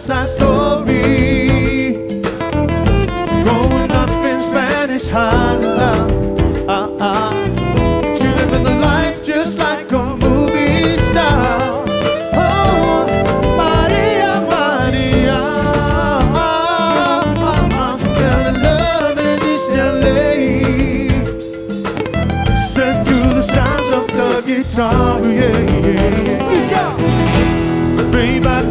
Side Story. Growing up in Spanish Harlem, she living the life just like a movie star. Oh, Maria, Maria, she fell in love in East LA. Set to the sounds of the guitar, yeah, yeah, yeah. Baby,